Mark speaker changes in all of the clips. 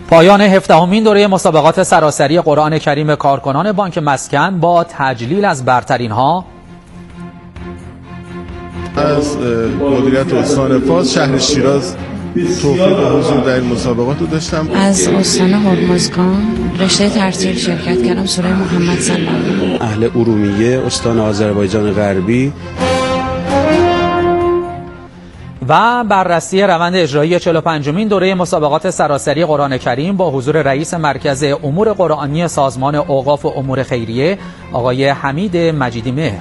Speaker 1: پایان 17مین دوره مسابقات سراسری قرآن کریم کارکنان بانک مسکن با تجلیل از برترین ها.
Speaker 2: از مدیریت استان فاز شهر شیراز توفیق حضور در این مسابقات رو داشتم.
Speaker 3: از استان هرمزگان رشته ترتیل شرکت کردم، سوره محمد صلی الله علیه و آله.
Speaker 4: اهل ارومیه استان آذربایجان غربی.
Speaker 1: و بررسی روند اجرایی 45مین دوره مسابقات سراسری قرآن کریم با حضور رئیس مرکز امور قرآنی سازمان اوقاف و امور خیریه آقای حمید مجیدی مهر.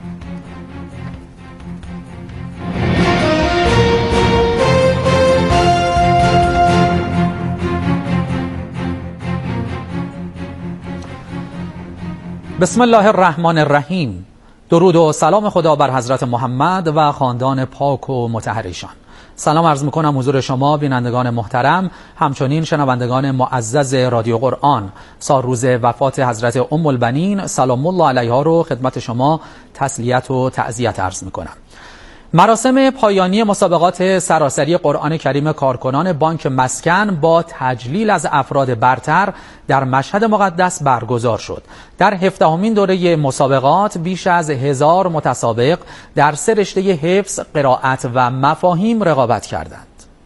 Speaker 1: بسم الله الرحمن الرحیم. درود و سلام خدا بر حضرت محمد و خاندان پاک و مطهرشان. سلام عرض میکنم حضور شما بینندگان محترم، همچنین شنوندگان معزز رادیو قرآن. سال روز وفات حضرت ام البنین سلام الله علیها رو خدمت شما تسلیت و تعزیت عرض میکنم. مراسم پایانی مسابقات سراسری قرآن کریم کارکنان بانک مسکن با تجلیل از افراد برتر در مشهد مقدس برگزار شد. در 17مین دوره مسابقات بیش از 1000 متسابق در 3 رشته حفظ، قرائت و مفاهیم رقابت کردند.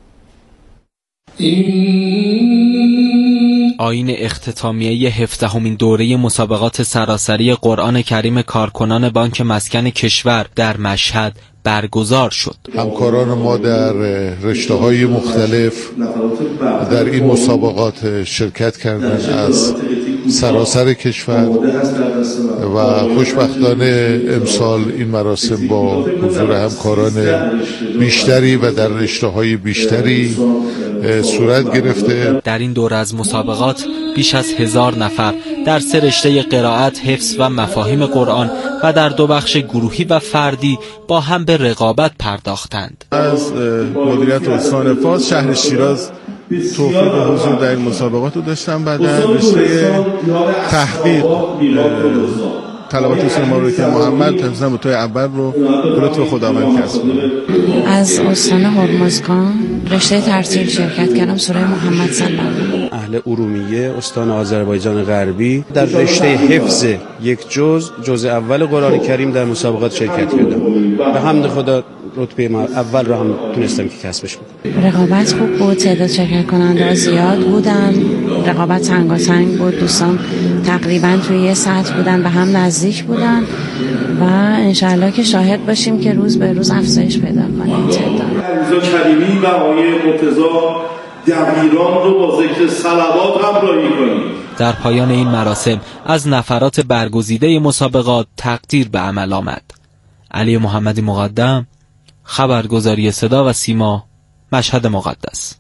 Speaker 5: آیین اختتامیه 17مین دوره مسابقات سراسری قرآن کریم کارکنان بانک مسکن کشور در مشهد برگزار شد.
Speaker 2: همکاران ما در رشته‌های مختلف در این مسابقات شرکت کردند از سراسر کشور و خوشبختانه امسال این مراسم با حضور همکاران بیشتری و در رشته‌های بیشتری صورت گرفته.
Speaker 5: در این دوره از مسابقات بیش از 1000 نفر در 3 رشته قرائت، حفظ و مفاهیم قرآن و در 2 بخش گروهی و فردی با هم به رقابت پرداختند.
Speaker 2: از مدیریت استان فاز شهر شیراز توفیق حضور در این مسابقات رو داشتم. بعد رشته تحقیق طلبات حسین مبارک محمد تنظیم به توی اول رو به لطف خداوند کسب کنم.
Speaker 3: از استان هرمزگان رشته ترتیل شرکت کردم، سوره محمد صلی الله علیه و آله.
Speaker 4: اهل ارومیه استان آذربایجان غربی در رشته حفظ یک جزء اول قرآن کریم در مسابقات شرکت کردم. به حمد خدا رتبه اول رو هم تونستم که کسبش کنم.
Speaker 3: رقابت خوب بود، تعداد شرکت کننده زیاد بودن، رقابت تنگاتنگ بود، دوستان تقریبا توی یه سطح بودن، به هم نزدیک بودن و انشالله که شاهد باشیم که روز به روز افزایش پیدا کنه تعداد.
Speaker 6: علیزا کریمی و آقای مرتضی دبیران رو با ذکر صلوات همراهی کنیم.
Speaker 5: در پایان این مراسم از نفرات برگزیده مسابقات تقدیر به عمل آمد. علی محمدی مقدم، خبرگزاری صدا و سیما، مشهد مقدس.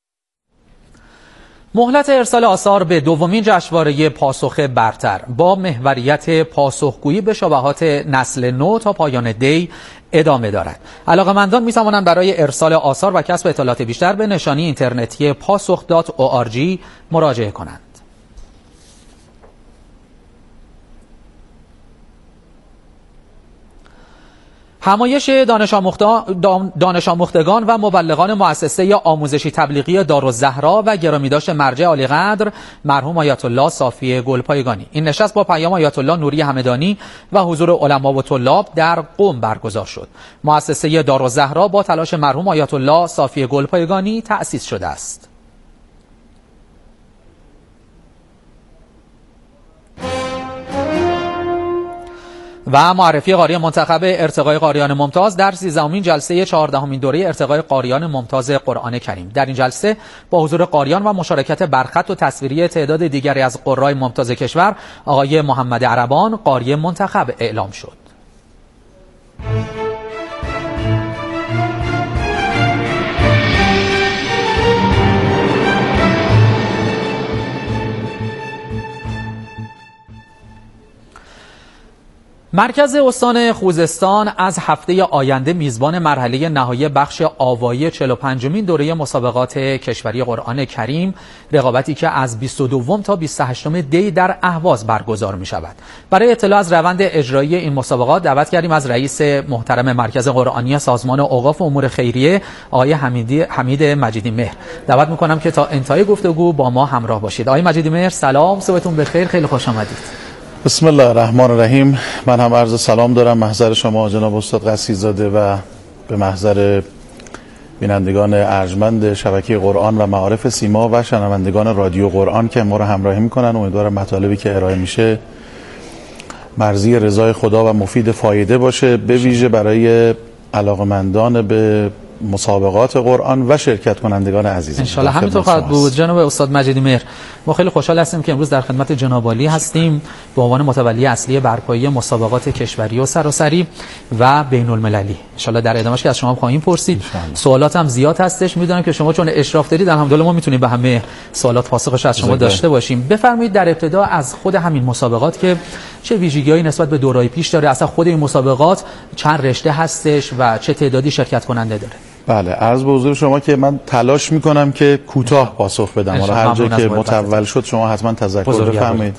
Speaker 1: مهلت ارسال آثار به 2مین جشنواره پاسخ برتر با محوریت پاسخگویی به شبهات نسل نو تا پایان دی ادامه دارد. علاقه‌مندان می‌توانند برای ارسال آثار و کسب اطلاعات بیشتر به نشانی اینترنتی pasukh.org مراجعه کنند. همایش دانش آموختگان و مبلغان مؤسسه آموزشی تبلیغی دارالزهرا و گرامیداشت مرجع عالیقدر مرحوم آیت الله صافی گلپایگانی. این نشست با پیام آیت الله نوری همدانی و حضور علما و طلاب در قم برگزار شد. مؤسسه دارالزهرا با تلاش مرحوم آیت الله صافی گلپایگانی تأسیس شده است. و معرفی قاری منتخب ارتقای قاریان ممتاز در 13مین جلسه 14مین دوره ارتقای قاریان ممتاز قرآن کریم. در این جلسه با حضور قاریان و مشارکت برخط و تصویری تعداد دیگری از قرای ممتاز کشور، آقای محمد عربان قاری منتخب اعلام شد. مرکز استان خوزستان از هفته آینده میزبان مرحله نهایی بخش آوایی 45مین دوره مسابقات کشوری قرآن کریم، رقابتی که از 22 تا 28 دی در اهواز برگزار می شود. برای اطلاع از روند اجرایی این مسابقات دعوت کردیم از رئیس محترم مرکز قرآنی سازمان اوقاف و امور خیریه آقای حمید مجیدی مهر. دعوت می کنم که تا انتهای گفتگو با ما همراه باشید. آقای مجیدی مهر سلام، صبحتون بخیر، خیلی خوش آمدید.
Speaker 2: بسم الله الرحمن الرحیم. من هم عرض سلام دارم محضر شما جناب استاد قصیزاده و به محضر بینندگان ارجمند شبکه قرآن و معارف سیما و شنوندگان رادیو قرآن که ما رو همراهی میکنن. امیدوارم مطالبی که ارائه میشه مرضی رضای خدا و مفید فایده باشه، به ویژه برای علاقمندان به مسابقات قرآن و شرکت کنندگان عزیز.
Speaker 1: ان شاء الله همینطور خواهد بود. جناب استاد مجیدی مهر، ما خیلی خوشحال هستیم که امروز در خدمت جناب عالی هستیم به عنوان متولی اصلی برپایی مسابقات کشوری و سراسری و بین المللی. ان شاء الله در ادامهش که از شما خواهیم پرسید. سوالات هم زیاد هستش، میدونم که شما چون اشراف دارید الحمدلله ما میتونیم به همه سوالات پاسخش از شما داشته باشیم. بفرمایید در ابتدا از خود همین مسابقات که چه ویژگی‌هایی نسبت به دوره‌های پیش داره، اصلا خود این مسابقات چند رشته هستش و چه تعدادی شرکت کننده داره؟
Speaker 2: بله، عرض به حضور شما که من تلاش میکنم که کوتاه پاسخ بدم. حالا هر جا که متول شد شما حتما تذکر بفرمایید.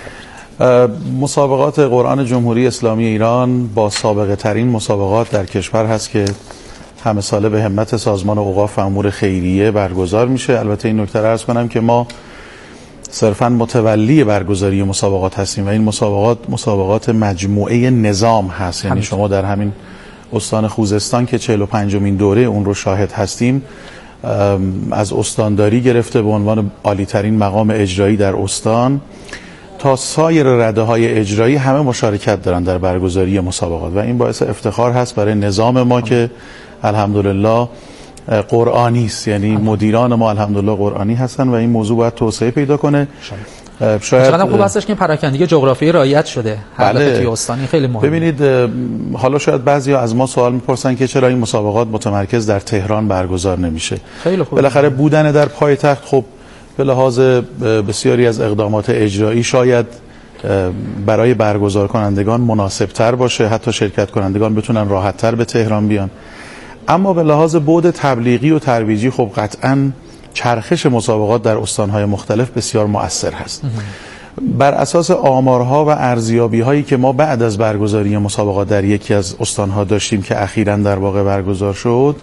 Speaker 2: مسابقات قرآن جمهوری اسلامی ایران با سابقه ترین مسابقات در کشور هست که همه ساله به همت سازمان اوقاف و امور خیریه برگزار میشه. البته این نکته را عرض کنم که ما صرفاً متولی برگزاری مسابقات هستیم و این مسابقات مجموعه نظام هست. یعنی شما در همین استان خوزستان که 45مین دوره اون رو شاهد هستیم، از استانداری گرفته به عنوان عالی ترین مقام اجرایی در استان تا سایر رده‌های اجرایی همه مشارکت دارن در برگزاری مسابقات و این باعث افتخار هست برای نظام ما که الحمدلله قرآنی است. یعنی مدیران ما الحمدلله قرآنی هستن و این موضوع باید توسعه پیدا کنه.
Speaker 1: شاید خوب هستش که پراکندگی جغرافیایی رعایت شده. بله. توی استانی خیلی مهمه.
Speaker 2: ببینید حالا شاید بعضیا از ما سوال میپرسن که چرا این مسابقات متمرکز در تهران برگزار نمیشه.
Speaker 1: خیلی خوب.
Speaker 2: بالاخره بودن در پایتخت خب به لحاظ بسیاری از اقدامات اجرایی شاید برای برگزار کنندگان مناسب تر باشه، حتی شرکت کنندگان بتونن راحت تر به تهران بیان. اما به لحاظ بعد تبلیغی و ترویجی خب قطعاً چرخش مسابقات در استانهای مختلف بسیار مؤثر هست. بر اساس آمارها و ارزیابی‌هایی که ما بعد از برگزاری مسابقات در یکی از استانها داشتیم که اخیراً در واقع برگزار شد،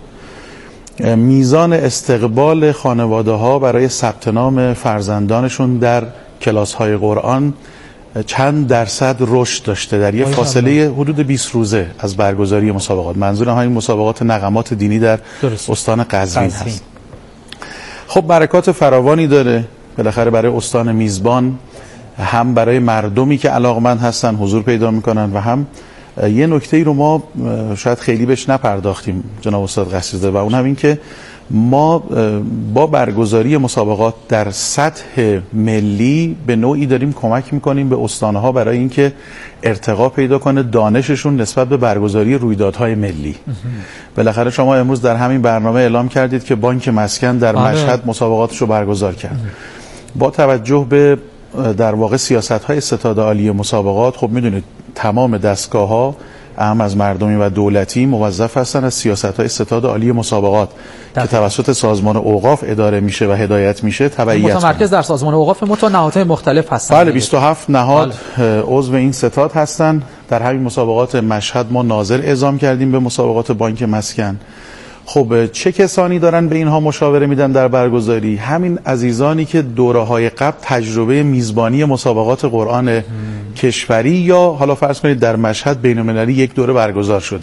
Speaker 2: میزان استقبال خانواده‌ها برای ثبت نام فرزندانشون در کلاس‌های قرآن چند درصد رشد داشته در یک فاصله حدود 20 روزه از برگزاری مسابقات. منظورم همین مسابقات نغمات دینی در استان قزوین هست. خب برکات فراوانی داره بالاخره برای استان میزبان، هم برای مردمی که علاقمند هستن حضور پیدا میکنن و هم یه نکته‌ای رو ما شاید خیلی بهش نپرداختیم جناب استاد قصیزاده و اون هم این که ما با برگزاری مسابقات در سطح ملی به نوعی داریم کمک میکنیم به استانها برای اینکه ارتقا پیدا کنه دانششون نسبت به برگزاری رویدادهای ملی. بالاخره شما امروز در همین برنامه اعلام کردید که بانک مسکن در مشهد مسابقاتش رو برگزار کرد. با توجه به در واقع سیاست‌های ستاد عالی مسابقات، خب میدونید تمام دستگاه‌ها اهم از مردمی و دولتی موظف هستن از سیاست‌های ستاد عالی مسابقات که توسط سازمان اوقاف اداره میشه و هدایت میشه تبعیت
Speaker 1: متمرکز در سازمان اوقاف نهادهای مختلف هستن.
Speaker 2: بله 27 نهاد عضو این ستاد هستن. در همین مسابقات مشهد ما ناظر اعزام کردیم به مسابقات بانک مسکن. خب چه کسانی دارن به اینها مشاوره میدن در برگزاری؟ همین عزیزانی که دوره‌های قبل تجربه میزبانی مسابقات قرآن کشوری یا حالا فرض کنید در مشهد بین‌المللی یک دوره برگزار شده.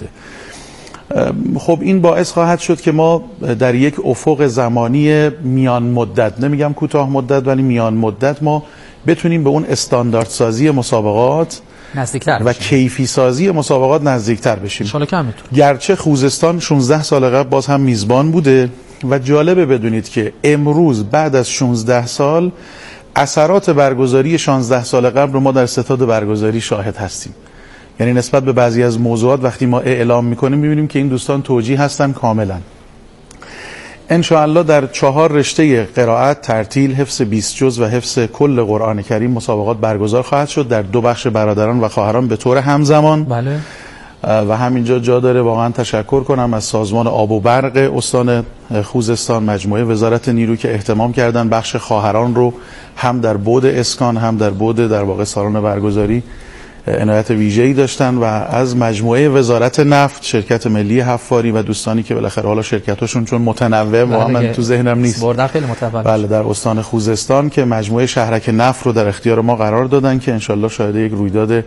Speaker 2: خب این باعث خواهد شد که ما در یک افق زمانی میان مدت، نمیگم کوتاه مدت ولی میان مدت، ما بتونیم به اون استانداردسازی مسابقات
Speaker 1: نزدیکتر
Speaker 2: و کیفی سازی مسابقات نزدیکتر بشیم.
Speaker 1: انشالله
Speaker 2: گرچه خوزستان 16 سال قبل باز هم میزبان بوده و جالبه بدونید که امروز بعد از 16 سال اثرات برگزاری 16 سال قبل رو ما در ستاد برگزاری شاهد هستیم. یعنی نسبت به بعضی از موضوعات وقتی ما اعلام میکنیم میبینیم که این دوستان توجیه هستن کاملا. ان شاء الله در 4 رشته قرائت، ترتیل، حفظ 20 جز و حفظ کل قرآن کریم مسابقات برگزار خواهد شد در 2 بخش برادران و خواهران به طور همزمان.
Speaker 1: بله.
Speaker 2: و همینجا جا داره واقعا تشکر کنم از سازمان آب و برق استان خوزستان، مجموعه وزارت نیرو که اهتمام کردن بخش خواهران رو هم در بعد اسکان هم در بعد در واقع سالن برگزاری عنایت ویژه‌ای داشتن، و از مجموعه وزارت نفت، شرکت ملی حفاری و دوستانی که بالاخره حالا شرکتاشون چون متنوع واقعا من تو ذهنم نیست
Speaker 1: بردن خیلی متنوع.
Speaker 2: بله، در استان خوزستان که مجموعه شهرک نفت رو در اختیار ما قرار دادن که انشالله شاهد یک رویداد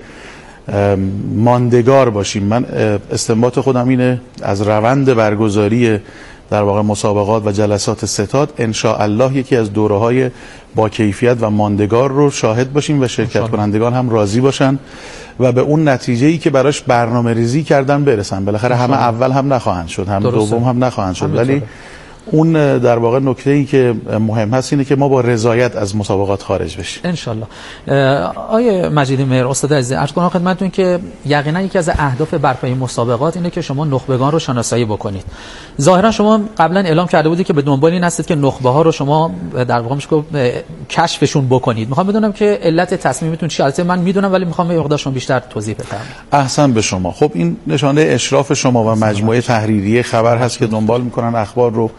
Speaker 2: ماندگار باشیم. من استنباط خودم اینه از روند برگزاری در واقع مسابقات و جلسات ستاد ان شاء الله یکی از دوره‌های با کیفیت و ماندگار رو شاهد باشیم و شرکت کنندگان هم راضی باشن و به اون نتیجه‌ای که براش برنامه‌ریزی کردن برسن. بالاخره همه اول هم نخواهند شد، هم دوم هم نخواهند شد، ولی اون در واقع نکته‌ای که مهم هست اینه که ما با رضایت از مسابقات خارج بشیم
Speaker 1: ان شاء الله. آیه مجیدی مهر استاد عزیز، عرض کنم خدمتتون که یقینا یکی از اهداف برپایی مسابقات اینه که شما نخبگان رو شناسایی بکنید. ظاهرا شما قبلا اعلام کرده بودید که به دنبال این هستید که نخبه ها رو شما در واقع میشه کشفشون بکنید. میخوام بدونم که علت تصمیمتون چیه؟ البته من میدونم ولی میخوام یه مقدار شما بیشتر توضیح بفرمایید.
Speaker 2: احسن به شما. خب این نشانه اشراف شما و مجموعه تحریریه خبر هست که دنبال میکنن اخبار رو.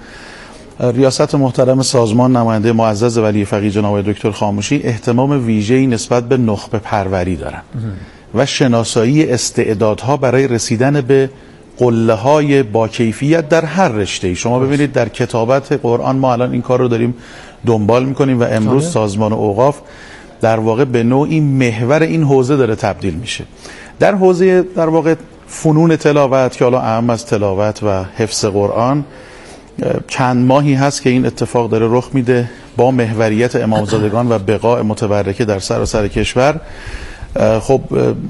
Speaker 2: ریاست محترم سازمان، نماینده معزز ولی فقیه جناب دکتر خاموشی اهتمام ویژه‌ای نسبت به نخبه پروری دارن و شناسایی استعدادها برای رسیدن به قله‌های با کیفیت در هر رشته‌ای. شما ببینید در کتابت قرآن ما الان این کار رو داریم دنبال می‌کنیم و امروز سازمان اوقاف در واقع به نوعی محور این حوزه داره تبدیل میشه. در حوزه در واقع فنون تلاوت که حالا اهم از تلاوت و حفظ قرآن چند ماهی هست که این اتفاق داره رخ میده با محوریت امامزادگان و بقاء متبرکه در سراسر کشور. خب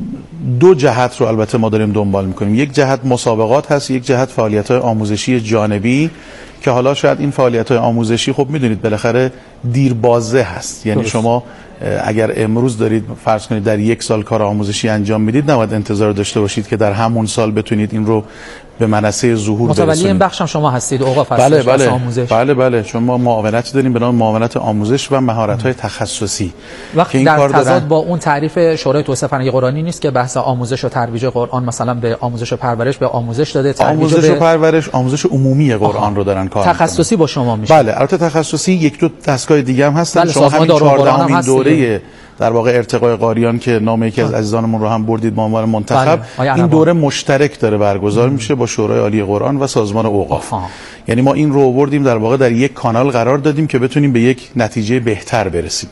Speaker 2: 2 جهت رو البته ما داریم دنبال میکنیم. یک جهت مسابقات هست، یک جهت فعالیت‌های آموزشی جانبی که حالا شاید این فعالیت‌های آموزشی خب میدونید بالاخره دیربازه هست. یعنی شما اگر امروز دارید فرض کنید در 1 سال کار آموزشی انجام میدید، نباید انتظار داشته باشید که در همون سال بتونید این رو به منصه ظهور برسونید.
Speaker 1: متولی این بخش هم شما هستید، اوقاف هستید.
Speaker 2: بله
Speaker 1: آموزش.
Speaker 2: بله چون ما معاونت داریم به نام معاونت آموزش و مهارت‌های تخصصی
Speaker 1: وقتی این در تضاد با اون تعریف شورای توسعه فرهنگی قرآنی نیست که بحث آموزش و ترویج قرآن مثلا به آموزش و پرورش به آموزش داده،
Speaker 2: آموزش و پرورش آموزش عمومی قرآن رو دارن کار
Speaker 1: تخصصی با شما میشه.
Speaker 2: بله البته تخصصی 1-2 دستگاه دیگه هم هستن. شما همین 14مین دوره در واقع ارتقای قاریان که نام یکی از عزیزانمون رو هم بردید به عنوان منتخب، این دوره مشترک داره برگزار میشه با شورای عالی قرآن و سازمان اوقاف. یعنی ما این رو آوردیم در واقع در یک کانال قرار دادیم که بتونیم به یک نتیجه بهتر برسیم.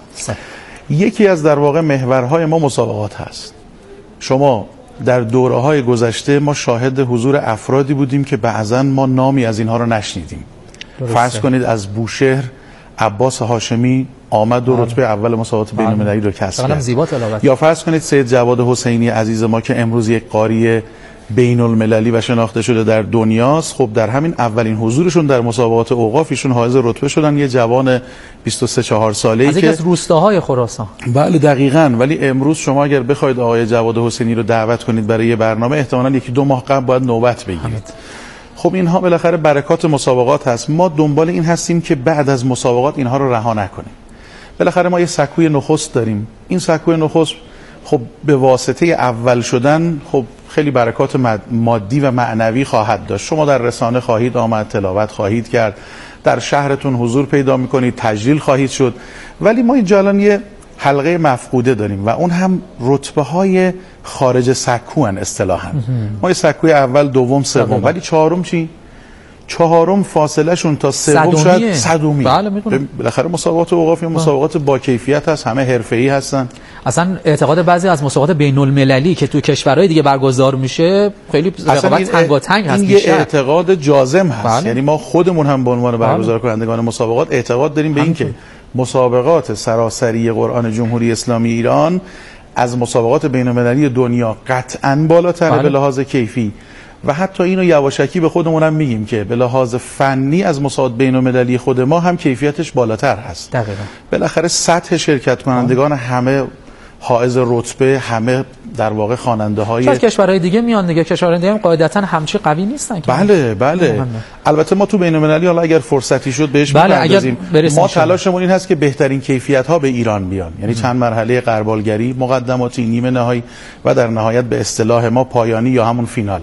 Speaker 2: یکی از در واقع محورهای ما مسابقات هست. شما در دوره‌های گذشته ما شاهد حضور افرادی بودیم که بعضاً ما نامی از اینها رو نشنیدیم. فرض کنید از بوشهر عباس هاشمی آمد و رتبه اول مسابقات بین‌المللی رو کسب کرد. یا فرض کنید سید جواد حسینی عزیز ما که امروز یک قاری بین‌المللی و شناخته شده در دنیاست. خب در همین اولین حضورشون در مسابقات اوقاف ایشون حائز رتبه شدن. یه جوان 23-4 ساله‌ای که
Speaker 1: از روستاهای خراسان.
Speaker 2: بله دقیقاً. ولی امروز شما اگر بخواید آقای جواد حسینی رو دعوت کنید برای یه برنامه، احتمالاً 1-2 ماه قبل باید نوبت بگیرید. خب اینها بالاخره برکات مسابقات هست. ما دنبال این هستیم که بعد از مسابقات اینها رو رها نکنیم. بالاخره ما یه سکوی نخست داریم. این سکوی نخست خب به واسطه اول شدن خب خیلی برکات مادی و معنوی خواهد داشت. شما در رسانه خواهید آمد، تلاوت خواهید کرد، در شهرتون حضور پیدا میکنید، تجلیل خواهید شد. ولی ما اینجا الان یه حلقه مفقوده داریم و اون هم رتبه های خارج سکو ان اصطلاحاً. ما یه سکوی اول، دوم، سوم، ولی چهارم چی؟ چهارم فاصله شون تا سوم شاید صدومی.
Speaker 1: بله میدونم.
Speaker 2: بالاخره مسابقات اوقاف مسابقات با کیفیت هست، همه حرفه‌ای هستن.
Speaker 1: اصلا اعتقاد بعضی از مسابقات بین‌المللی که تو کشورهای دیگه برگزار میشه خیلی رقابت تنگاتنگ هست.
Speaker 2: این یه اعتقاد جازم هست. یعنی ما خودمون هم به عنوان برگزار کنندگان مسابقات اعتقاد داریم به این که مسابقات سراسری قرآن جمهوری اسلامی ایران از مسابقات بین‌المللی دنیا قطعاً بالاتره به لحاظ کیفی. و حتی اینو یواشکی به خودمون هم میگیم که به لحاظ فنی از مسابقات بین‌المللی خود ما هم کیفیتش بالاتر هست.
Speaker 1: دقیقاً.
Speaker 2: بالاخره سطح شرکت کنندگان همه
Speaker 7: حائز رتبه، همه در واقع خواننده های
Speaker 1: شاید کشورهای دیگه میان دیگه، کشورهای دیگه هم قاعدتا همچی قوی نیستن که
Speaker 7: بله البته ما تو بین‌المللی حالا اگر فرصتی شد بهش می‌پردازیم. ما تلاشمون این هست که بهترین کیفیت ها به ایران بیان، یعنی چند مرحله غربالگری، مقدماتی، نیمه نهایی و در نهایت به اصطلاح ما پایانی یا همون فینال.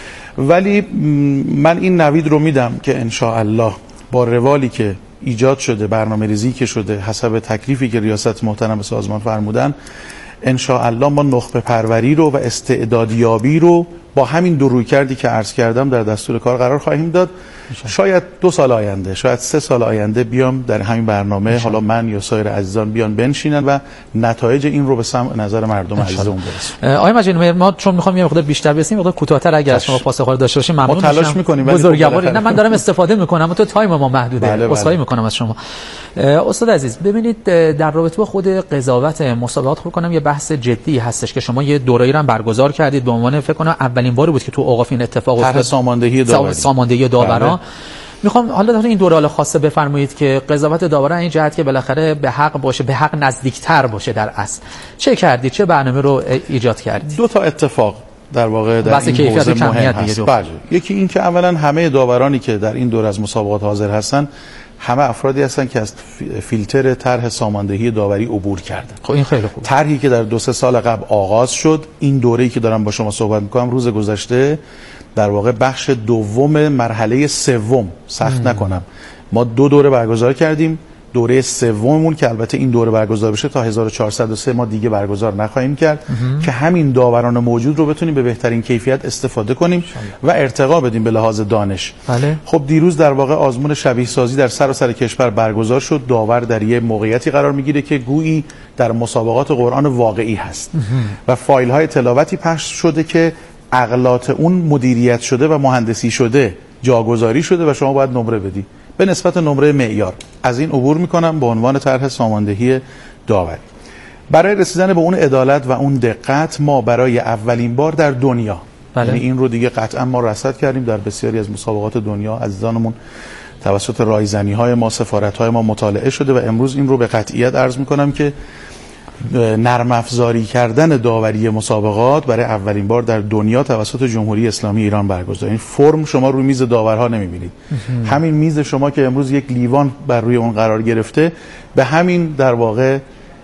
Speaker 7: ولی من این نوید رو میدم که ان شاء الله با روالی که ایجاد شده، برنامه‌ریزی که شده، حسب تکلیفی که ریاست محترم سازمان فرمودن، ان شاء الله ما نخبه پروری رو و استعدادیابی رو با همین دو رویکردی که عرض کردم در دستور کار قرار خواهیم داد. شاید 2 سال آینده، شاید 3 سال آینده بیام در همین برنامه، حالا من یا سایر عزیزان بیان بنشینن و نتایج این رو به سمع نظر مردم عزیزمون برسونیم.
Speaker 1: آقای مجید، ما چون میخوام یه مقدار بیشتر برسیم، مقدار کوتاه‌تر اگر شما پاسخ رو داشته باشید ممنون میشم.
Speaker 7: ما تلاش می‌کنیم ولی
Speaker 1: بزرگواری نه، من دارم استفاده می‌کنم، تو تایم ما محدوده. عذرخواهی می‌کنم از شما. استاد عزیز، ببینید در رابطه با خود قضاوت مسابقات خب کنم یه بحث جدی هستش که شما یه دوره‌ای رو برگزار کردید به عنوان فکر کنم اولین باری بود که تو اوقاف این اتفاق افتاد، ساماندهی داوران. میخوام حالا در این دوره خاصه بفرمایید که قضاوت داوران این جهت که بالاخره به حق باشه، به حق نزدیکتر باشه در اصل. چه کردید؟ چه برنامه رو ایجاد کردید؟
Speaker 7: 2 تا اتفاق در واقع در این حوزه مهم هست. یکی این که اولا همه داورانی که در این دوره از مسابقات حاضر هستن همه افرادی هستن که از فیلتر طرح ساماندهی داوری عبور کردن.
Speaker 1: خب این خیلی خوبه.
Speaker 7: طرحی که در 2-3 سال قبل آغاز شد، این دوره‌ای که دارم با شما صحبت می‌کنم روز گذشته در واقع بخش دوم مرحله سوم، سخت نکنم، ما 2 دوره برگزار کردیم. دوره سوممون که البته این دوره برگزار بشه تا 1403 ما دیگه برگزار نخواهیم کرد که همین داوران موجود رو بتونیم به بهترین کیفیت استفاده کنیم و ارتقا بدیم به لحاظ دانش.
Speaker 1: بله.
Speaker 7: خب دیروز در واقع آزمون شبیه سازی در سراسر کشور برگزار شد. داور در یه موقعیتی قرار میگیره که گویی در مسابقات قرآن واقعی هست و فایل های تلاوتی پخش شده که اغلاط اون مدیریت شده و مهندسی شده، جاگذاری شده و شما باید نمره بدی به نسبت نمره معیار. از این عبور میکنم به عنوان طرح ساماندهی داوری. برای رسیدن به اون عدالت و اون دقت ما برای اولین بار در دنیا، یعنی این رو دیگه قطعا ما رصد کردیم در بسیاری از مسابقات دنیا، عزیزانمون توسط رایزنی های ما، سفارت های ما مطالعه شده و امروز این رو به قطعیت عرض میکنم که نرم افزاری کردن داوری مسابقات برای اولین بار در دنیا توسط جمهوری اسلامی ایران برگزار. این فرم شما روی میز داورها نمیبینید. همین میز شما که امروز یک لیوان بر روی اون قرار گرفته، به همین در واقع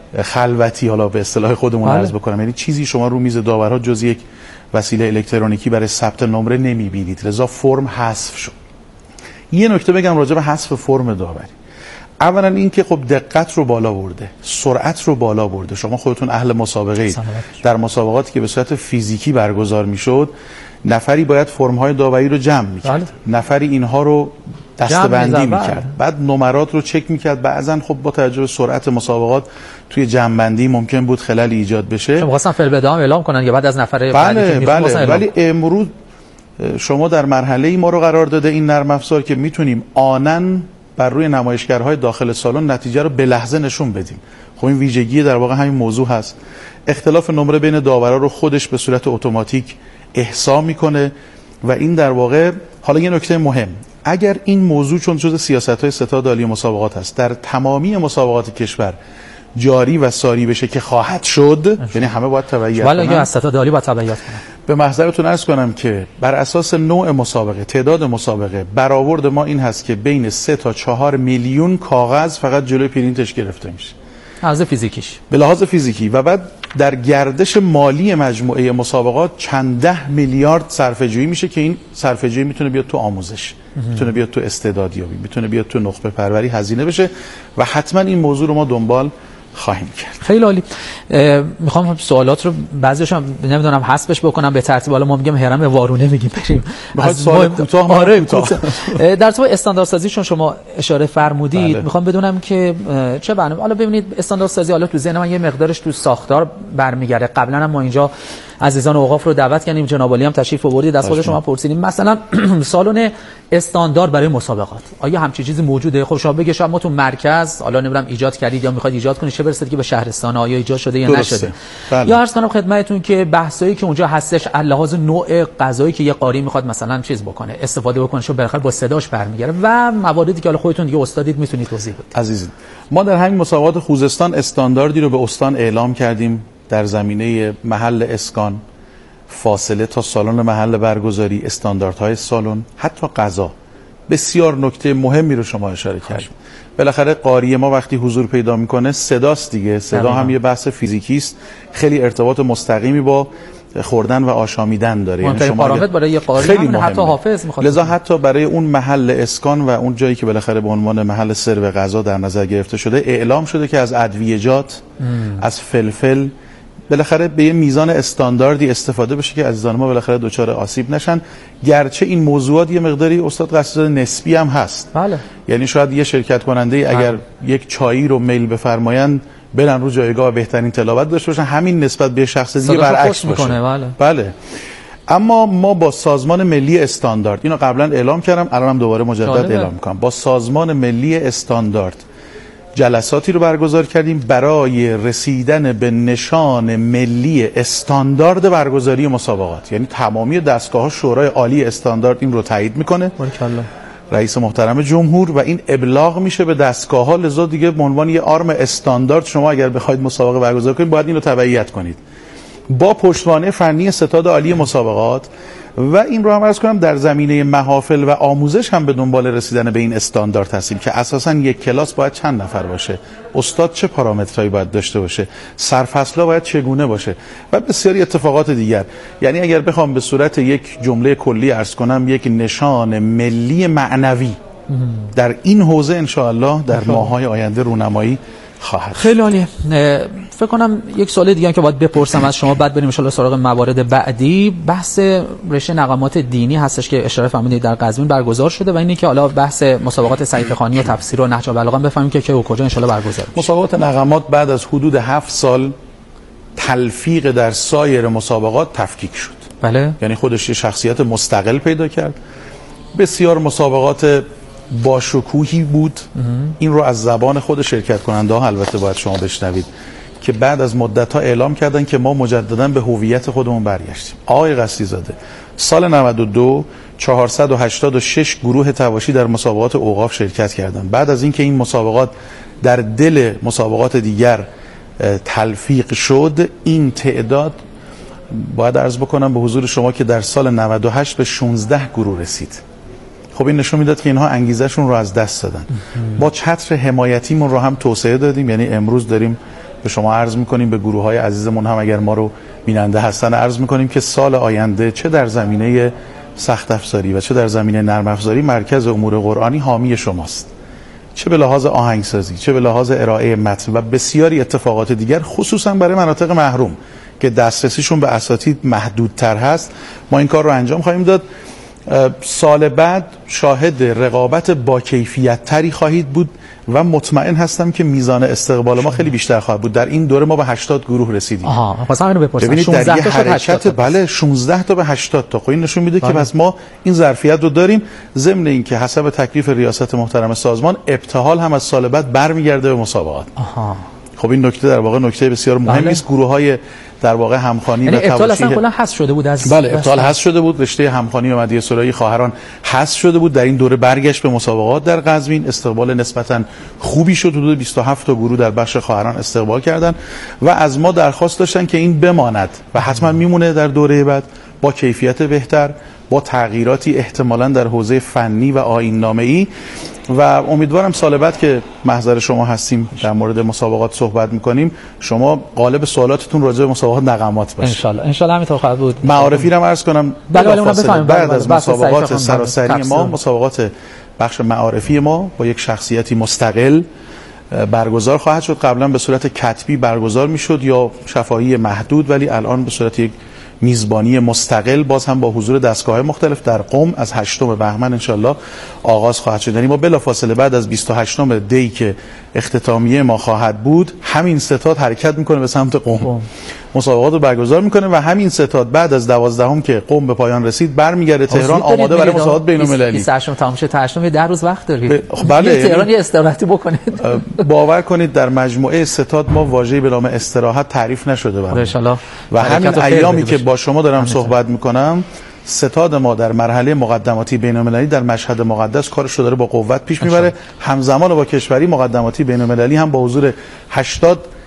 Speaker 7: خلوتی، حالا به اصطلاح خودمون عرض بکنم، یعنی چیزی شما روی میز داورها جز یک وسیله الکترونیکی برای ثبت نمره نمیبینید. لذا فرم حذف شد. یه نکته بگم راجع به حذف فرم داوری. اولا این که خب دقت رو بالا برده، سرعت رو بالا برده. شما خودتون اهل مسابقه اید. در مسابقاتی که به صورت فیزیکی برگزار میشد، نفری باید فرم‌های داوری رو جمع میکرد، نفری اینها رو دسته‌بندی میکرد، بعد نمرات رو چک میکرد. بعضن خب با توجه به سرعت مسابقات توی جمع‌بندی ممکن بود خللی ایجاد بشه.
Speaker 1: شما خواستن فی‌البداهم اعلام کنن یا بعد از نفر
Speaker 7: بله ولی امروز شما در مرحله‌ای ما رو قرار داده این نرم افزار که میتونیم آنن بر روی نمایشگرهای داخل سالن نتیجه رو به لحظه نشون بدیم. خب این ویژگی در واقع همین موضوع هست. اختلاف نمره بین داورا رو خودش به صورت اتوماتیک احصا میکنه و این در واقع، حالا یه نکته مهم، اگر این موضوع چون جزء سیاست‌های ستاد عالی مسابقات هست در تمامی مسابقات کشور جاری و ساری بشه که خواهد شد، یعنی همه باید تبعیت کنن.
Speaker 1: ولی از ستاد عالی باید تبعیت کنن.
Speaker 7: به محضرتون عرض کنم که بر اساس نوع مسابقه، تعداد مسابقه، برآورد ما این هست که بین 3 تا 4 میلیون کاغذ فقط جلوی پرینتش گرفته میشه.
Speaker 1: لحاظ فیزیکیش.
Speaker 7: به لحاظ فیزیکی و بعد در گردش مالی مجموعه مسابقات چند ده میلیارد صرفه‌جویی میشه که این صرفه‌جویی میتونه بیاد تو آموزش، میتونه بیاد تو استعدادیابی، میتونه بیاد تو نخبه پروری هزینه بشه و حتما این موضوع رو ما دنبال خواهیم کرد.
Speaker 1: خیلی عالی. میخوام سوالات رو بعضیش هم نمیدونم حذفش بکنم به ترتیب. حالا ما میگیم هرم وارونه میگیم بریم.
Speaker 7: از سوال کوتاه.
Speaker 1: آره در تو استانداردسازی چون شما اشاره فرمودید، میخوام بدونم که چه برنامه، حالا ببینید استانداردسازی حالا تو ذهن من یه مقدارش تو ساختار برمیگره. قبلا هم ما اینجا عزیزان اوقاف رو دعوت کردیم، جناب عالی هم تشریف آوردید، از خود شما پرسیدیم مثلا سالن استاندارد برای مسابقات آیا همچین چیزی موجوده؟ خب شما بگید شما تو مرکز حالا نمیدونم ایجاد کردید یا میخواید ایجاد کنید، چه برسه که به شهرستان آیا ایجاد شده یا نشده؟ یا عرض کنم خدمتتون که بحثایی که اونجا هستش لحاظ نوع غذایی که یه قاری میخواد مثلا چیز بکنه، استفاده بکنه، چون بالاخره با صداش برمیگره و مواردی که حالا خودتون دیگه استادید میتونید توضیح بدید.
Speaker 7: عزیزان ما در همین مسابقات خوزستان استانداردی رو به استان اعلام کردیم در زمینه محل اسکان، فاصله تا سالن محل برگزاری، استانداردهای سالن، حتی غذا. بسیار نکته مهمی رو شما اشاره کردید. بالاخره قاری ما وقتی حضور پیدا میکنه صداست دیگه. صدا هم یه بحث فیزیکی است، خیلی ارتباط مستقیمی با خوردن و آشامیدن داره.
Speaker 1: یعنی شما پارامتر برای یه قاری
Speaker 7: خیلی
Speaker 1: حتی حافظ میخواد.
Speaker 7: لذا حتی برای اون محل اسکان و اون جایی که بالاخره به عنوان محل سرو غذا در نظر گرفته شده، اعلام شده که از ادویجات، از فلفل بالاخره به یه میزان استانداردی استفاده بشه که عزیزان ما بالاخره دچار آسیب نشن. گرچه این موضوعات یه مقداری استاد قصد نسبی هم هست.
Speaker 1: بله.
Speaker 7: یعنی شاید یه شرکت کننده اگر یک چایی رو میل بفرمایند برن رو جایگاه بهترین تلاوت داشته باشن، همین نسبت به شخص دیگه برعکس باشه. بله. اما ما با سازمان ملی استاندارد، اینو قبلا اعلام کردم، الانم دوباره مجدد اعلام میکنم، با سازمان ملی استاندارد جلساتی رو برگزار کردیم برای رسیدن به نشان ملی استاندارد برگزاری مسابقات. یعنی تمامی دستگاه‌ها شورای عالی استاندارد این رو تایید میکنه، رئیس محترم جمهور، و این ابلاغ میشه به دستگاه‌ها. لذا دیگه به عنوان یه آرم استاندارد شما اگر بخواید مسابقه برگزار کنید باید این رو تبعیت کنید با پشتوانه فنی ستاد عالی مسابقات. و این رو هم عرض کنم در زمینه محافل و آموزش هم به دنبال رسیدن به این استاندارد هستیم که اساساً یک کلاس باید چند نفر باشه، استاد چه پارامترهایی باید داشته باشه، سرفصل‌ها باید چگونه باشه و بسیاری اتفاقات دیگر. یعنی اگر بخوام به صورت یک جمله کلی عرض کنم، یک نشان ملی معنوی در این حوزه ان شاء الله در ماه‌های آینده رونمایی خواهد.
Speaker 1: خیلی عالیه. فکر کنم یک سوال دیگه هم که باید بپرسم از شما، بعد بریم ان شاء الله سراغ موارد بعدی. بحث رشته نغمات دینی هستش که اشاره فرمودید در قزوین برگزار شده و اینی که حالا بحث مسابقات صحیفه خوانی و تفسیر و نهج البلاغه بفهمیم که و کجا ان شاء الله برگزار میشه.
Speaker 7: مسابقات نغمات بعد از حدود 7 سال تلفیق در سایر مسابقات تفکیک شد.
Speaker 1: بله.
Speaker 7: یعنی خودش یه شخصیت مستقل پیدا کرد. بسیار مسابقات با شکوهی بود. این رو از زبان خود شرکت کننده ها البته باید شما بشنوید که بعد از مدت ها اعلام کردن که ما مجددا به هویت خودمون برگشتیم. آقای قصدی زاده سال 92 486 گروه تواشی در مسابقات اوقاف شرکت کردند. بعد از اینکه این مسابقات در دل مسابقات دیگر تلفیق شد، این تعداد باید عرض بکنم به حضور شما که در سال 98 به 16 گروه رسید. خب این نشون میداد که اینها انگیزشون رو از دست دادن. با چتر حمایتیمون رو هم توسعه دادیم. یعنی امروز داریم به شما عرض میکنیم، به گروه های عزیزمون هم اگر ما رو بیننده هستن عرض میکنیم که سال آینده چه در زمینه سخت افزاری و چه در زمینه نرم افزاری مرکز امور قرآنی حامی شماست، چه به لحاظ آهنگسازی، چه به لحاظ ارائه متن و بسیاری اتفاقات دیگر، خصوصا برای مناطق محروم که دسترسیشون به اساتید محدودتر هست. ما این کار رو انجام خواهیم داد. سال بعد شاهد رقابت با کیفیت تری خواهید بود و مطمئن هستم که میزان استقبال ما خیلی بیشتر خواهد بود. در این دوره ما به 80 گروه رسیدیم.
Speaker 1: پس همینو بپرسم.
Speaker 7: ببینید در یه حرکت بله 16 تا به 80 تا. خب این نشون میده که پس ما این ظرفیت رو داریم. ضمن اینکه حسب تکلیف ریاست محترم سازمان ابتهال هم از سال بعد برمیگرده به مسابقات. خب این نکته در واقع نکته بسیار مهمی است. گروه‌های در واقع همخوانی و تواشی
Speaker 1: ابطال اصلا کلا حذف شده بود از
Speaker 7: بله ابطال حذف شده بود. رشته همخوانی و مدیه سرایی خواهران حذف شده بود. در این دوره برگشت به مسابقات در قزوین. استقبال نسبتا خوبی شد. حدود 27 تا گروه در بخش خواهران استقبال کردن و از ما درخواست داشتن که این بماند و حتما میمونه در دوره بعد با کیفیت بهتر، با تغییراتی احتمالاً در حوزه فنی و آیین‌نامه‌ای. و امیدوارم سال بعد که محضر شما هستیم در مورد مسابقات صحبت میکنیم شما غالب سوالاتتون راجع به مسابقات نغمات باشه.
Speaker 1: ان شاء الله همینطور خواهد بود.
Speaker 7: معارفی رو عرض کنم. بعد از مسابقات سراسری ما مسابقات بخش معارفی ما با یک شخصیتی مستقل برگزار خواهد شد. قبلا به صورت کتبی برگزار میشد یا شفاهی محدود، ولی الان به صورت یک میزبانی مستقل باز هم با حضور دستگاه‌های مختلف در قم از 8 بهمن انشالله آغاز خواهد شد. یعنی ما بلافاصله بعد از 28 دی که اختتامیه ما خواهد بود همین ستاد حرکت میکنه به سمت قم. مسابقات رو برگزار میکنه و همین ستاد بعد از 12 که قم به پایان رسید برمیگرده تهران آماده برای مسابقات بین‌المللی.
Speaker 1: 28 تمام شه تا 8 10 روز وقت دارید.
Speaker 7: بله
Speaker 1: تهران یه استراحتی بکنید.
Speaker 7: باور کنید در مجموعه ستاد ما واژه‌ای به نام استراحت تعریف نشده برام.
Speaker 1: انشالله
Speaker 7: و همین ایامی که با شما دارم صحبت میکنم ستاد ما در مرحله مقدماتی بین‌المللی در مشهد مقدس کارش رو داره با قوت پیش میبره. همزمان با کشوری مقدماتی بین‌المللی هم با حضور 80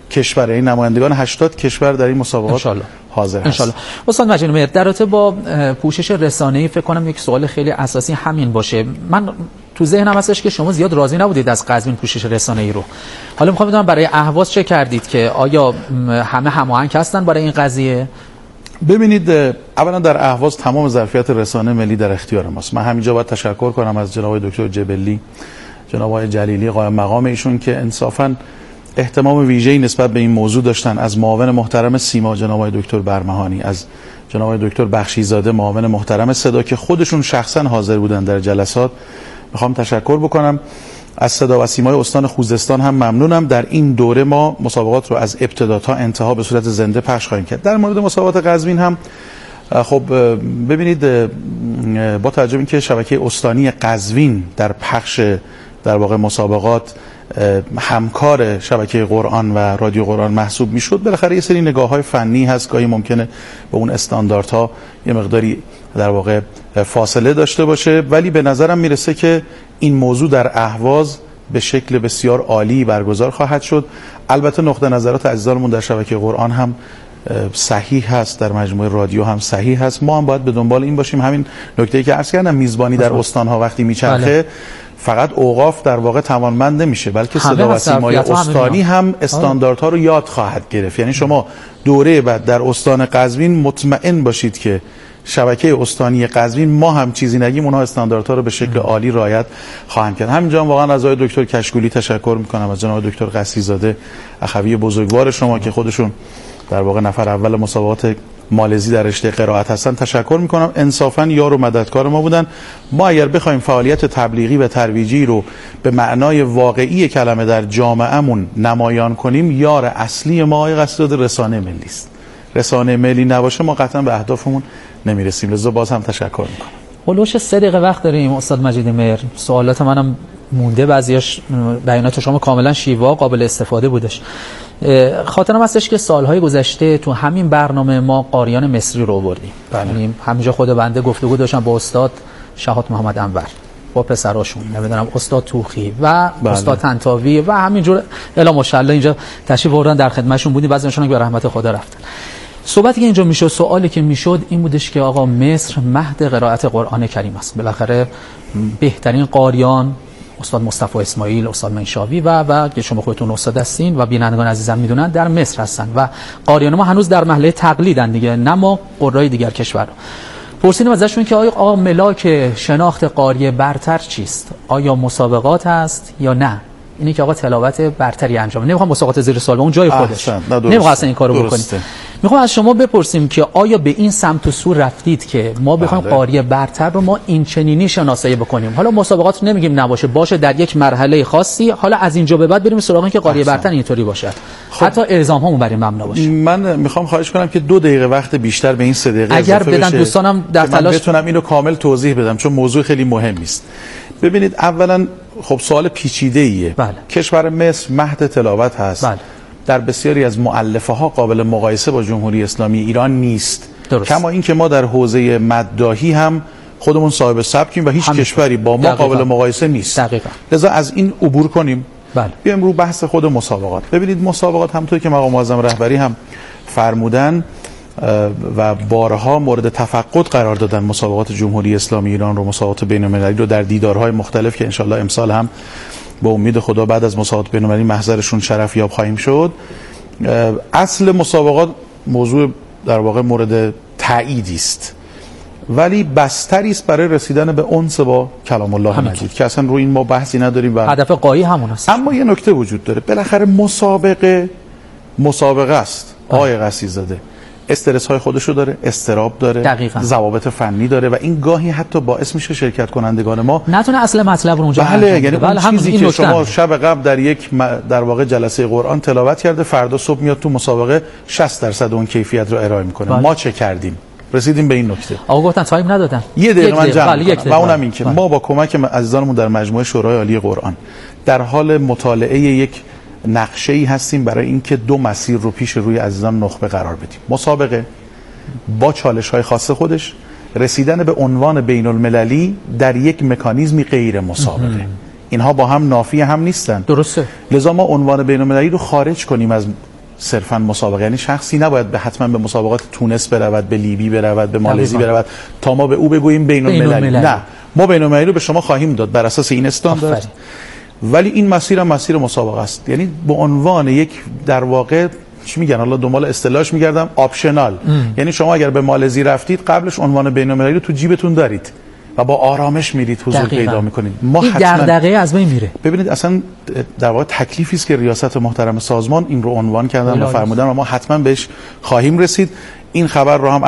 Speaker 7: کشور، این نمایندگان 80 کشور در این مسابقات حاضر هست.
Speaker 1: استاد مجید مهر، در رابطه با پوشش رسانه‌ای فکر کنم یک سوال خیلی اساسی همین باشه. من تو ذهنم هستش که شما زیاد راضی نبودید از قزوین پوشش رسانه‌ای رو. حالا می‌خوام بدونم برای اهواز چه کردید که آیا همه هماهنگ هستن برای این قضیه؟
Speaker 7: ببینید، اولا در اهواز تمام ظرفیت رسانه ملی در اختیار ماست. من همینجا باید تشکر کنم از جناب دکتر جبلی، جناب آقای جلیلی قائم مقام ایشون که انصافاً اهتمام ویژه‌ای نسبت به این موضوع داشتن، از معاون محترم سیما جناب آقای دکتر برمهانی، از جناب آقای دکتر بخشیزاده معاون محترم صدا که خودشون شخصا حاضر بودن در جلسات. میخوام تشکر بکنم. از صدا و سیمای استان خوزستان هم ممنونم. در این دوره ما مسابقات رو از ابتدا تا انتها به صورت زنده پخش خواهیم کرد. در مورد مسابقات قزوین هم خب ببینید، با توجه به اینکه شبکه استانی قزوین در پخش در واقع مسابقات همکار شبکه قرآن و رادیو قرآن محسوب میشد، بالاخره یه سری نگاه‌های فنی هست، گاهی ممکنه به اون استانداردها یه مقداری در واقع فاصله داشته باشه، ولی به نظرم میرسه که این موضوع در اهواز به شکل بسیار عالی برگزار خواهد شد. البته نقطه نظرات عزیزانمون در شبکه قرآن هم صحیح هست، در مجموعه رادیو هم صحیح هست. ما هم باید به دنبال این باشیم. همین نکته‌ای که عرض کردم، میزبانی در استان‌ها وقتی میچرخه فقط اوقاف در واقع توانمند نمیشه، بلکه صدا و سیمای استانی هم استانداردها رو یاد خواهد گرفت. یعنی شما دوره بعد در استان قزوین مطمئن باشید که شبکه استانی قزوین ما هم چیزی نگیم، اونها استانداردها رو به شکل عالی رعایت خواهند کرد. همینجا واقعا از آقای دکتر کشکولی تشکر میکنم، از جناب دکتر قصیزاده اخوی بزرگوار شما که خودشون در واقع نفر اول مسابقات مالزی در رشته قرائت هستن تشکر میکنم. انصافا یار و مددکار ما بودن. ما اگر بخوایم فعالیت تبلیغی و ترویجی رو به معنای واقعی کلمه در جامعهمون نمایان کنیم، یار اصلی ما آقای قصیزاده رسانه ملی است. رسانه ملی نباشه ما قطعا به اهدافمون نمیرسیم. لذا باز هم تشکر میکنم.
Speaker 1: هلوش 3 دقیقه وقت داریم استاد مجید مهر. سوالات منم مونده، بعضیاش بیانات شما کاملا شیوا قابل استفاده بودش. خاطرم هستش که سالهای گذشته تو همین برنامه ما قاریان مصری رو آوردیم. یعنی همینجا خود بنده گفتگو داشتم با استاد شهاب محمد انور، با پسراشون، نمیدونم استاد توخی و استاد طنطاوی و همینجور الا ماشاءالله اینجا تشریف آوردن، در خدمتشون بودیم. بعضیشون که به رحمت خدا رفتن. صحبتی که اینجا میشد، سوالی که میشد این بودش که آقا مصر مهد قرائت قرآن کریم است. بالاخره بهترین قاریان استاد مصطفی اسماعیل، استاد منشاوی و که شما خودتون استاد هستین و بینندگان عزیزم میدونن در مصر هستن و قاریان ما هنوز در مرحله تقلیدن دیگه، نه ما قرای دیگر کشور. پرسیدیم ازشون که آیا ملاک شناخت قاری برتر چیست؟ آیا مسابقات است یا نه؟ اینی که آقا تلاوت برتری انجام. نمیخوام مسابقات زیر سوال، اون جای خودش. نمیخوام اصلا این کارو بکنیم. میخوام از شما بپرسیم که آیا به این سمت و سو رفتید که ما بخوایم قاری برتر رو ما این چنینی شناسایی بکنیم؟ حالا مسابقات نمیگیم نباشه، باشه در یک مرحله خاصی، حالا از اینجا به بعد بریم سراغ این که قاری برتر اینطوری باشه. حتی الزام هامون برای ممنوع باشه. من
Speaker 7: میخوام خواهش کنم که 2 دقیقه وقت بیشتر به این 3 دقیقه
Speaker 1: اگر بدن دوستانم در تلاش
Speaker 7: بتونم اینو کامل توضیح بدم، چون موضوع خیلی مهمی است. ببینید، اولا خب سوال پیچیده ایه. کشور مصر مهد تلاوت هست. در بسیاری از مؤلفه ها قابل مقایسه با جمهوری اسلامی ایران نیست. کما اینکه ما در حوزه مداحی هم خودمون صاحب سبکیم و هیچ کشوری با ما قابل مقایسه نیست. لذا از این عبور کنیم. بیایم رو بحث خود مسابقات. ببینید، مسابقات همونطور که مقام معظم رهبری هم فرمودن و بارها مورد تفقد قرار دادن مسابقات جمهوری اسلامی ایران رو، مسابقات بین‌المللی رو در دیدارهای مختلف که انشالله امسال هم به امید خدا بعد از مسابقات بین‌المللی محضرشون شرف یاب خواهیم شد. اصل مسابقات موضوع در واقع مورد تأییدی است، ولی بستری است برای رسیدن به انس با کلام الله مجید که اصلا روی این ما بحثی نداریم و
Speaker 1: هدف قایی همون است.
Speaker 7: اما یه نکته وجود داره، بالاخره مسابقه است. آقای قصیزاده استرس های خودشو داره، استراب داره، ضوابط فنی داره و این گاهی حتی باعث میشه شرکت کنندگان ما
Speaker 1: نتونه اصل مطلب رو اونجا
Speaker 7: یعنی اون چیزی که شما شب قبل در یک در واقع جلسه قرآن تلاوت کرده، فردا صبح میاد تو مسابقه 60% اون کیفیت رو ارائه میکنه. ما چه کردیم؟ رسیدیم به این نکته.
Speaker 1: آقا گفتن تایم ندادن.
Speaker 7: یه دقیقه من جمع کنم و اونم این که ما با کمک عزیزانمون در مجموعه شورای عالی قرآن در حال مطالعه یک نقشه‌ای هستیم برای اینکه 2 مسیر رو پیش روی عزیزان نخبه قرار بدیم. مسابقه با چالش‌های خاص خودش، رسیدن به عنوان بین‌المللی در یک مکانیزمی غیر مسابقه. اینها با هم نافی هم نیستن.
Speaker 1: درسته.
Speaker 7: لذا ما عنوان بین‌المللی رو خارج کنیم از صرفا مسابقه، یعنی شخصی نباید به حتما به مسابقات تونس برود، به لیبی برود، به مالزی برود تا ما به او بگوییم بین المللی. نه، ما بین المللی رو به شما خواهیم داد بر اساس این استاندارد، ولی این مسیر هم مسیر مسابقه است. یعنی به عنوان یک در واقع چی میگن، حالا دنبال اصطلاحش میگردم، آپشنال. یعنی شما اگر به مالزی رفتید قبلش عنوان بین المللی رو تو جیبتون دارید و با آرامش میرید حضور پیدا میکنید. ما
Speaker 1: این دغدغه از بین میره.
Speaker 7: ببینید اصلا در واقع تکلیفی است که ریاست محترم سازمان این رو عنوان کردن و فرمودن و ما حتما بهش خواهیم رسید. این خبر رو هم